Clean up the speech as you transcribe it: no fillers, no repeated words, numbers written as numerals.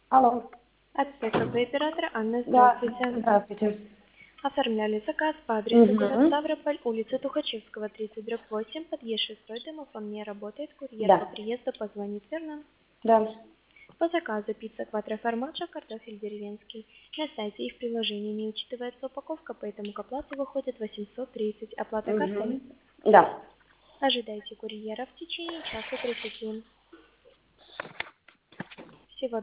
Алло. Аптека оператора Анна, Да, здравствуйте. здравствуйте. Оформляли заказ по адресу город Угу. Ставрополь, улица Тухачевского, 30/8, подъезд 6, домофон не работает, курьер по Да, приезду позвонит, верно? да. По заказу пицца квадроформаджа, картофель деревенский. На сайте и в приложении не учитывается упаковка, поэтому к оплате выходит 830. Оплата картой. Угу. Да. Ожидайте курьера в течение часа 30.